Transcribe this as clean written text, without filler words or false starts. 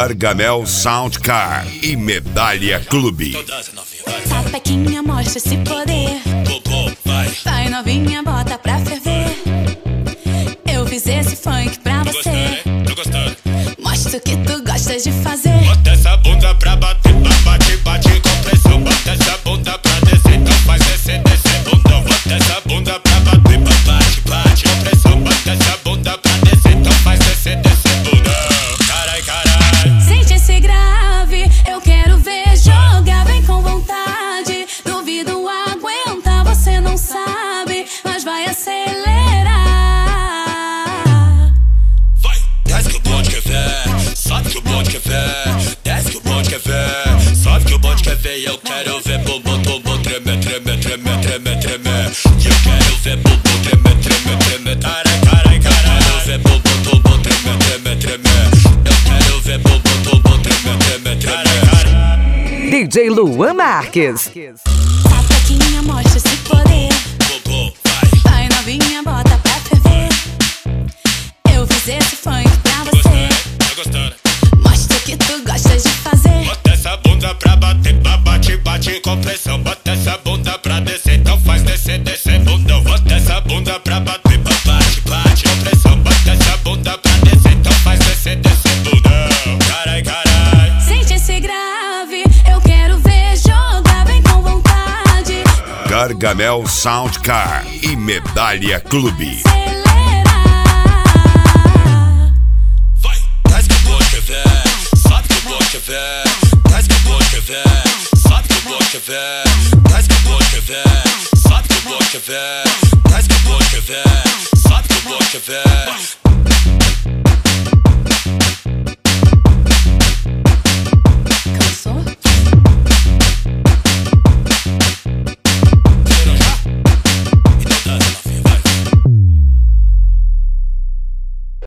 Gargamel Sound Car e Medalha Clube. Sapequinha, mostra esse poder. Vai novinha, bota pra ferver. Eu fiz esse funk pra você. Mostra o que tu gosta de fazer. Bota essa bunda pra bater, bate, bate com pressão. Bota essa bunda pra descer, então faz descer, descer bunda. Bota essa bunda pra bater, bate, bate com pressão. Bota essa bunda pra descer, então faz descer, descer bunda. Carai, carai. Sente esse grave, eu quero ver jogar, vem com vontade. Duvido aguentar, você não sabe, mas vai acelerar. Vai, desce que o bonde quer ver, sobe que o bonde quer ver. Desce que o bonde quer ver, sobe que o bonde quer ver. E eu quero ver bumbum, bumbum, tremer, tremer, tremer, tremer, tremer. E eu quero ver bumbum, tremer, tremer, tremer. Carai, carai, carai. Eu quero ver bumbum, bumbum, tremer, tremer, tremer. Eu quero ver bumbum, bumbum, tremer, tremer, tremer. DJ Luan Marques. Sapequinha, mostra esse poder. Bumbum, vai. Vai novinha, bota pra ferver. Eu fiz esse funk pra você. Tá gostando? Mostra o que tu gosta de fazer. Bota essa bunda pra bater, bate, bate com pressão. Bota essa bunda pra descer, então faz descer, descer bunda. Bota essa bunda pra bater, bate, bate com pressão. Bota essa bunda pra descer, então faz descer, descer bunda. Carai, carai. Sente esse grave, eu quero ver jogar, vem com vontade. Gargamel Sound Car e Medalha Clube. Vai, desce que o bonde quer ver, sobe que o bonde quer ver. Desce que o bonde quer ver, sobe que o bonde quer ver. Desce que o bonde quer ver, sobe que o bonde quer ver. Desce que o bonde quer ver, sobe que o bonde quer ver.